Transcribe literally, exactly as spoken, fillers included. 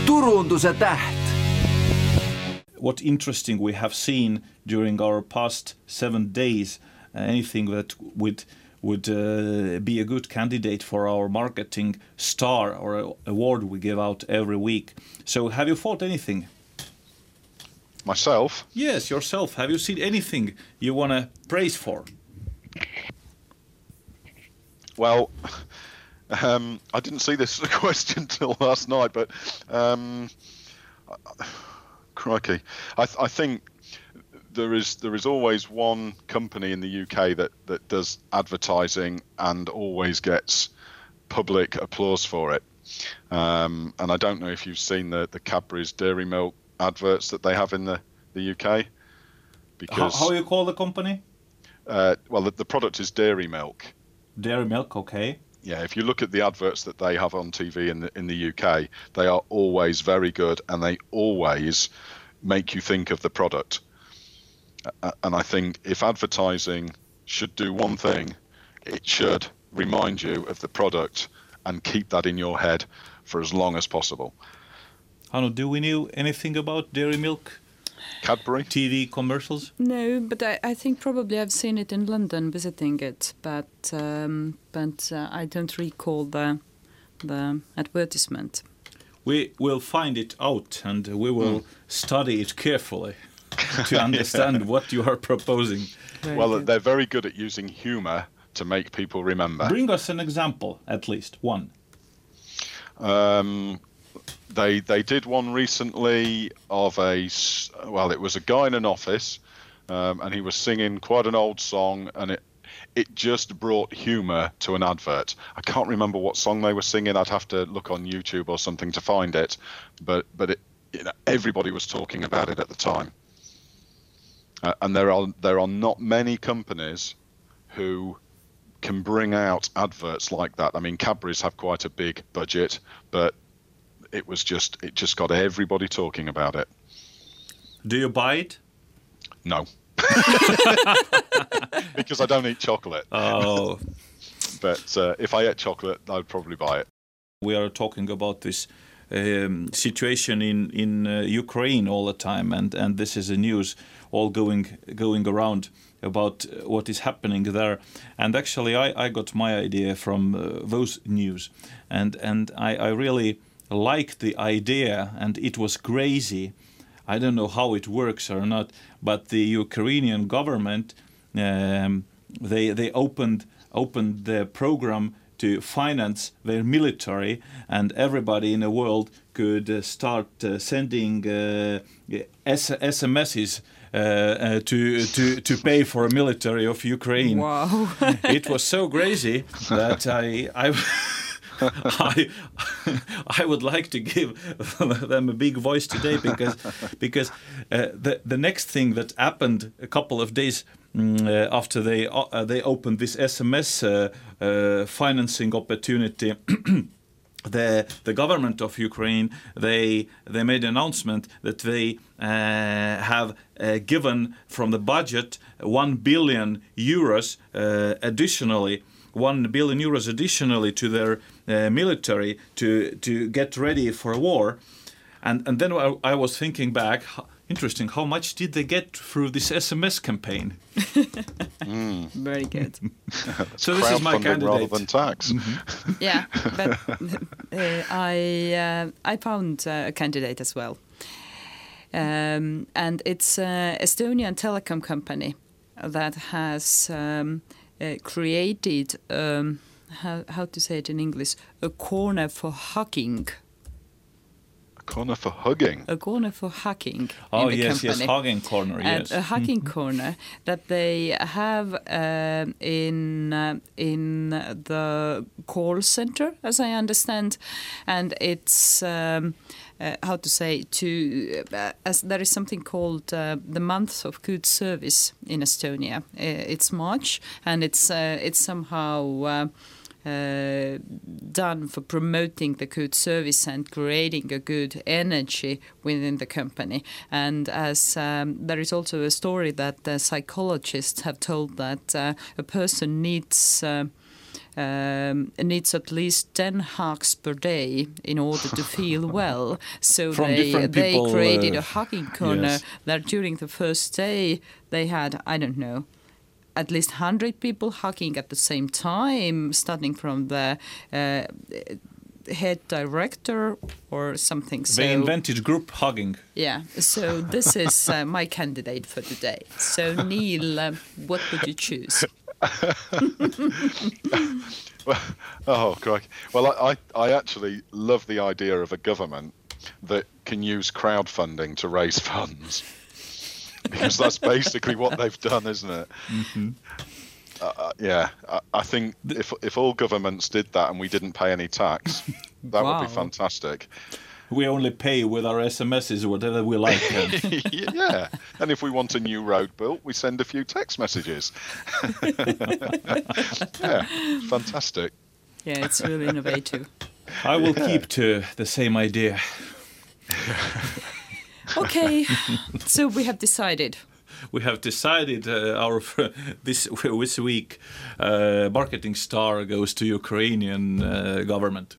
Turunduse täht. What interesting we have seen during our past seven days, uh, anything that would would uh, be a good candidate for our marketing star or award we give out every week. So have you thought anything? Myself? Yes, yourself. Have you seen anything you want to praise for? Well, um, I didn't see this question till last night, but um, crikey, I, th- I think there is there is always one company in the U K that, that does advertising and always gets public applause for it. Um, and I don't know if you've seen the, the Cadbury's Dairy Milk adverts that they have in the, the U K. Because how, how you call the company? Uh, well, the, the product is Dairy Milk. Dairy Milk, okay. Yeah, if you look at the adverts that they have on T V in the in the U K, they are always very good, and they always make you think of the product. Uh, and I think if advertising should do one thing, it should remind you of the product and keep that in your head for as long as possible. Hannu, do we know anything about Dairy Milk? Cadbury? T V commercials? No, but I, I think probably I've seen it in London visiting it, but um, but uh, I don't recall the the advertisement. We will find it out and we will mm. study it carefully to understand yeah. what you are proposing. Very well, good. They're very good at using humour to make people remember. Bring us an example, at least one. Um, they they did one recently of a, well, it was a guy in an office um, and he was singing quite an old song, and it it just brought humour to an advert. I can't remember what song they were singing. I'd have to look on YouTube or something to find it, but but it, you know, everybody was talking about it at the time. Uh, and there are there are not many companies who can bring out adverts like that. I mean, Cadbury's have quite a big budget, but it was just it just got everybody talking about it. Do you buy it? No. Because I don't eat chocolate. Oh. But uh, if I ate chocolate, I'd probably buy it. We are talking about this um, situation in in uh, Ukraine all the time, and, and this is a news all going going around about what is happening there. And actually, I, I got my idea from uh, those news, and and I, I really liked the idea, and it was crazy. I don't know how it works or not, but the Ukrainian government um, they they opened opened the program to finance their military, and everybody in the world could uh, start uh, sending uh, S- SMSs uh, uh, to to to pay for a military of Ukraine. Wow! It was so crazy that I I. I I would like to give them a big voice today, because because uh, the the next thing that happened a couple of days um, uh, after they uh, they opened this S M S uh, uh, financing opportunity. The the government of Ukraine, they they made an announcement that they uh, have uh, given from the budget one billion euros uh, additionally. One billion euros additionally to their uh, military to to get ready for a war, and and then I, I was thinking back. Interesting, how much did they get through this S M S campaign? mm. Very good. So this is my candidate. Rather than tax. Mm-hmm. Yeah, but uh, I uh, I found uh, a candidate as well, um, and it's an Estonian telecom company that has. Um, Uh, created, um, how, how to say it in English, a corner for hugging. A corner for hugging? A corner for hugging. Oh, in the yes, company. yes, hugging corner, and yes. A hugging corner that they have uh, in uh, in the call center, as I understand. And it's... Um, Uh, how to say, to uh, as there is something called uh, the month of good service in Estonia. Uh, it's March, and it's uh, it's somehow uh, uh, done for promoting the good service and creating a good energy within the company. And as um, there is also a story that the psychologists have told that uh, a person needs uh, um, needs at least ten hugs per day in order to feel well. So From they different they people, created uh, a hugging corner yes. that during the first day they had, I don't know, at least one hundred people hugging at the same time, starting from the uh, head director or something. So, They invented group hugging. yeah, so this is uh, my candidate for today. So Neil, uh, what would you choose? Oh, crikey. Well, I, I, I actually love the idea of a government that can use crowdfunding to raise funds. Because that's basically what they've done, isn't it? Mm-hmm. Uh, yeah, I, I think if if all governments did that and we didn't pay any tax, that Wow. would be fantastic. We only pay with our S M Ses, whatever we like. Yeah, and if we want a new road built, we send a few text messages. Yeah, fantastic. Yeah, it's really innovative. I will keep to the same idea. Okay, so we have decided. We have decided uh, our this this week uh, marketing star goes to Ukrainian uh, government.